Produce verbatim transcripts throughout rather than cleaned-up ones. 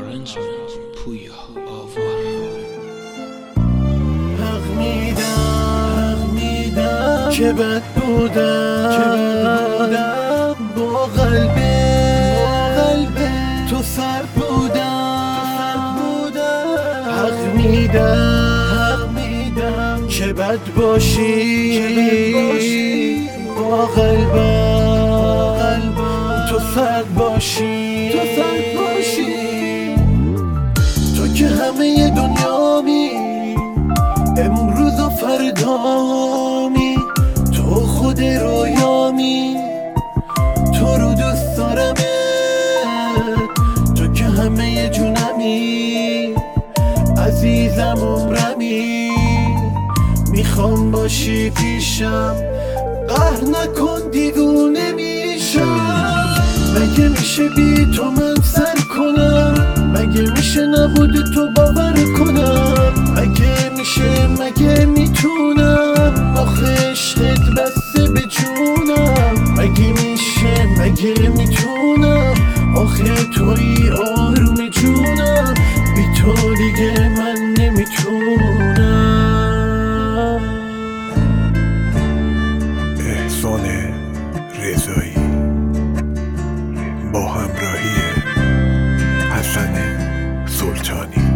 آرنج پویا آوار حق میدم حق میدم که بد بودم که بد بودم با قلبه با قلبه تو سر بودم بودم حق میدم حق میدم که بد باشی که بد باشی با قلبم تو سرد باشی تو سرد باشی تو که همه دنیامی امروز و فردامی تو خود رویامی تو رو دوست دارمت تو که همه جونمی عزیزم عمرمی میخوام باشی پیشم قهر نکن دیوونه میشم مگه میشه بی تو من سر کنم مگه میشه نبود تو باور کنم مگه میشه مگه میتونم آخه عشقت بسته به جونم مگه میشه مگه میتونم آخه توی آروم جونم بی تو دیگه من نمیتونم. احسان رضایی با همراهی حسن سلطانی.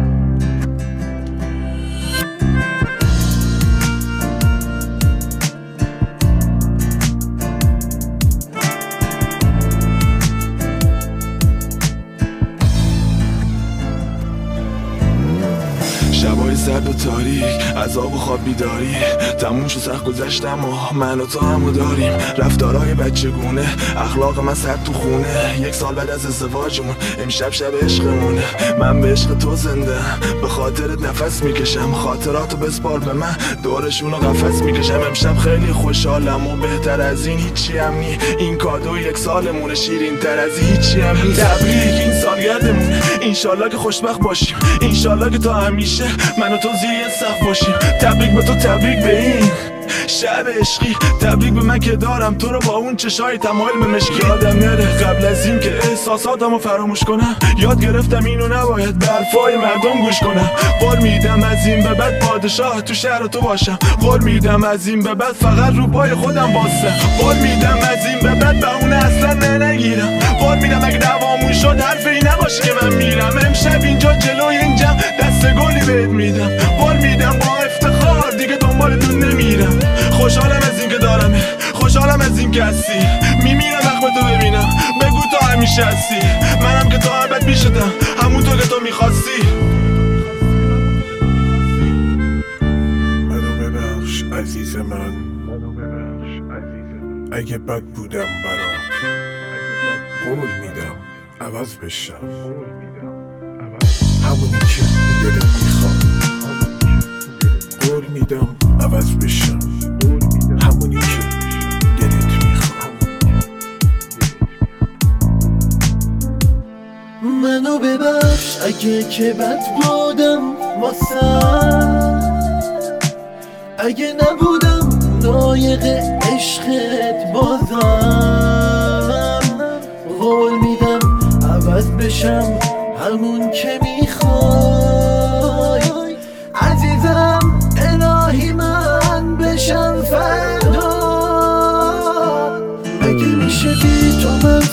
شبای سرد و تاریک عذاب و خواب بیداری تموم شو سخت گذشتم و من و تو همو داریم رفتارهای بچگونه اخلاق من سر تو خونه یک سال بعد از ازدواجمون امشب شب عشقمونه من به عشق تو زنده به خاطرت نفس میکشم خاطراتو بسپار به من دورشونو قفس میکشم امشب خیلی خوشحالم و بهتر از این هیچی هم نی این کادو یک سالمونه شیرین تر از هیچی هم نی تبریک این سالگردمونه انشالله که خوشبخت باشیم انشالله که تا همیشه من و تو زیر یه سقف باشیم تبریک به تو تبریک به این شب عشقی تبریک به من که دارم تو رو با اون چشای تمایل به مشکی یادم نره قبل از این که احساساتمو فراموش کنم یاد گرفتم اینو نباید به حرفای مردم گوش کنم قول میدم از این به بعد پادشاه تو شهر تو باشم قول میدم از این به بعد فقط رو پای خودم باسم قول میدم از این به بعد بهونه اصلا نه نگیرم قول میدم اگه دعوامون شد حرفی نباشه که من میرم امشب اینجا جلوی این جمع دست گلی بهت میدم قول میدم با افتخار دیگه دنبالتون نمیرم خوشحالم از این که دارم خوشحالم از این که هستی میمیرم وقت تو ببینم بگو تو همیشه هستی منم که تا ابد پیشتم همونطور که تو میخواستی منو ببخش عزیز من اگه بد بودم برات قول میدم عوض بشم همونی که دلت میخواد قول میدم عوض بشم همونی که دلت میخواد منو ببخش اگه که بد بودم واسه اگه نبودم لایق عشقت بازم قول میدم عوض بشم همون که میخوای عزیزم الهی من بشم فردا مگه میشه بی تو من